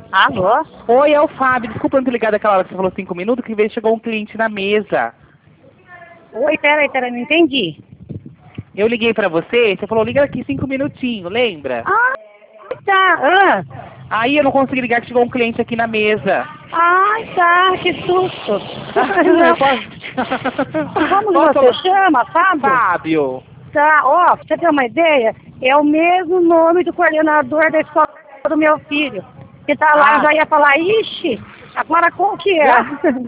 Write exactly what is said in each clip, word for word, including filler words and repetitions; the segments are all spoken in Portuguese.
Alô? Oi, é o Fábio. Desculpa não ter ligado aquela hora que você falou cinco minutos, que veio chegou um cliente na mesa. Oi, peraí, peraí, não entendi. Eu liguei pra você, você falou, liga aqui cinco minutinhos, lembra? Ah, tá. Ah, Aí eu não consegui ligar que chegou um cliente aqui na mesa. ai, tá, que susto. Eu posso... Como Posso você falar? chama, Fábio? Fábio. Tá, ó, pra você ter uma ideia, é o mesmo nome do coordenador da escola do meu filho. Que tá lá, Ah. já ia falar, ixi, agora qual que é?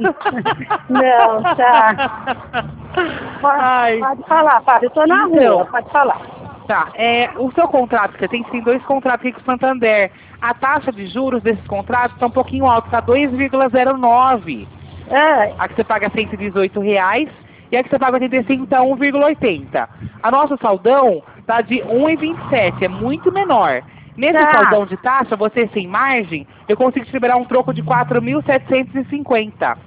Não, tá. Pode, Ai. pode falar, Fábio, eu tô na Então. rua, pode falar. Tá, é, o seu contrato que você tem, tem dois contratos aqui com o Santander. A taxa de juros desses contratos está um pouquinho alta, está dois vírgula zero nove. É, A que você paga cento e dezoito reais e a que você paga oitenta e cinco está um vírgula oitenta. A nossa saldão está de um vírgula vinte e sete, é muito menor. Nesse Tá. saldão de taxa, você sem margem, eu consigo te liberar um troco de quatro mil setecentos e cinquenta.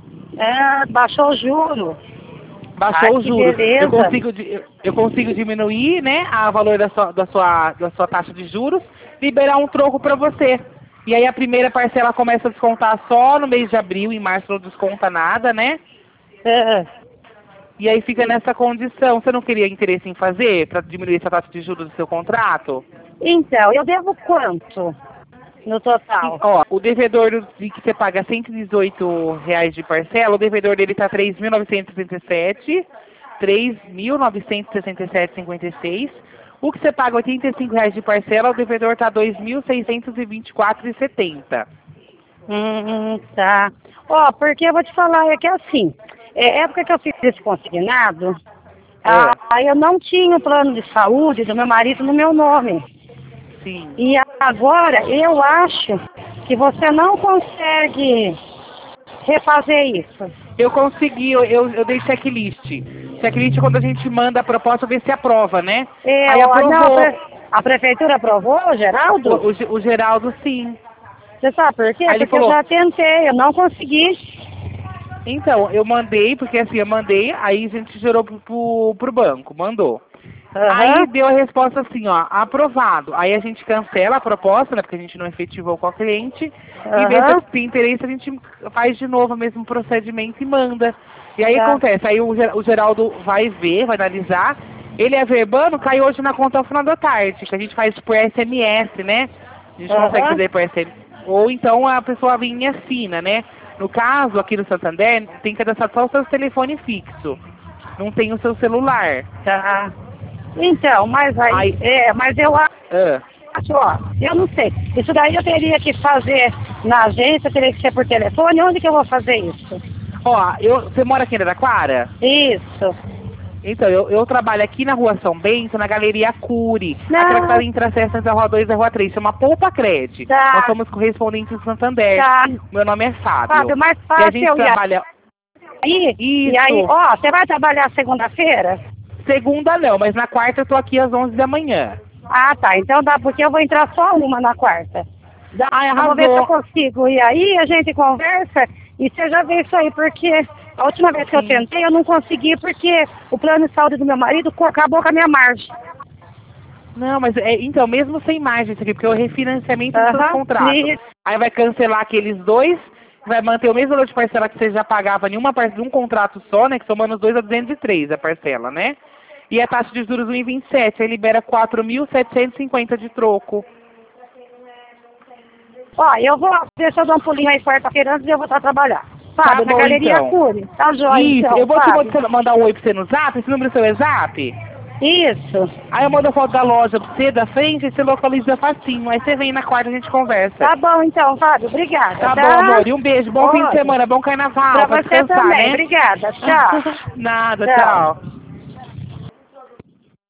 é, baixou o juro. Baixou Ai, os que juros. beleza. Eu consigo, di- eu- eu consigo diminuir, né, a valor da sua, da sua, da sua taxa de juros, liberar um troco para você. E aí a primeira parcela começa a descontar só no mês de abril, em março não desconta nada, né? É. E aí fica nessa condição. Você não queria interesse em fazer para diminuir essa taxa de juros do seu contrato? Então, eu devo quanto no total? Ó, o devedor do- de que você paga cento e dezoito reais de parcela, o devedor dele está três mil novecentos e sessenta e sete, três mil novecentos e sessenta e sete vírgula cinquenta e seis. O que você paga oitenta e cinco reais de parcela, o devedor está dois mil seiscentos e vinte e quatro vírgula setenta. Hum, tá. Ó, porque eu vou te falar, é que assim, é época que eu fiz esse consignado, ah, aí eu não tinha o plano de saúde do meu marido no meu nome. Sim. E agora eu acho que você não consegue refazer isso. Eu consegui, eu, eu, eu dei checklist. Checklist é quando a gente manda a proposta, ver se aprova, né? É, Aí ó, não, a, aprovou. pre- a prefeitura aprovou, Geraldo? O, o, Ge- o Geraldo, sim. Você sabe por quê? Aí ele Porque falou, eu já tentei, eu não consegui. então, eu mandei, porque assim, eu mandei, aí a gente gerou pro, pro, pro banco, mandou. Aí Aham. deu a resposta assim, ó, aprovado. Aí a gente cancela a proposta, né, porque a gente não efetivou com a cliente. Em vez Aham. de ter interesse, a gente faz de novo o mesmo procedimento e manda. E aí Tá. acontece, aí o, Ger- o Geraldo vai ver, vai analisar. Ele averbando, cai hoje na conta ao final da tarde, que a gente faz por S M S, né? A gente Aham. consegue fazer por S M S. Ou então a pessoa vem e assina, né? No caso, aqui no Santander, tem que cadastrar só o seu telefone fixo. Não tem o seu celular. Tá. Então, mas aí, Aí- é, mas eu Ah. acho, ó, eu não sei. Isso daí eu teria que fazer na agência, teria que ser por telefone. Onde que eu vou fazer isso? Ó, eu, você mora aqui em Araraquara? Isso. Então, eu, eu trabalho aqui na rua São Bento, na Galeria Cury. Não. Aquela que está entre acesso entre a rua dois e a rua três. Chama Poupa Cred. Tá. Nós somos correspondentes do Santander. Tá. Meu nome é Fábio. Fábio, mais E a fácil gente eu ir trabalha... aí. E Isso. aí, ó, você vai trabalhar segunda-feira? Segunda não, mas na quarta eu tô aqui às onze da manhã. Ah, tá. Então dá, porque eu vou entrar só uma na quarta. Dá, Ai, eu vou ver se eu arrasou. consigo. E aí a gente conversa e você já vê isso aí, porque a última vez que eu Sim. tentei eu não consegui porque o plano de saúde do meu marido co- acabou com a minha margem. Não, mas é, então, mesmo sem margem isso aqui, porque é o refinanciamento dos seus Aham, contratos. isso. Aí vai cancelar aqueles dois, vai manter o mesmo valor de parcela que você já pagava em uma parte de um contrato só, né? Que somando os dois a duzentos e três a parcela, né? E a taxa de juros um vírgula vinte e sete, aí libera quatro mil setecentos e cinquenta de troco. Ó, eu vou ver se eu dou um pulinho aí quarta-feira antes de eu voltar a trabalhar. Fábio, na bom, Galeria então. Cury. Tá joia, Isso, então, eu vou Fábio. te mandar um oi pra você no zap, esse número é seu é zap? Isso. Aí eu mando a foto da loja pra você, da frente, aí você localiza facinho. Aí você vem na quarta e a gente conversa. Tá bom, então, Fábio. Obrigada. Tá bom, amor. E um beijo. Bom fim de Oi. semana, bom carnaval. Pra Pra você descansar, também. né? Obrigada. Tchau. Nada, Tchau. tchau.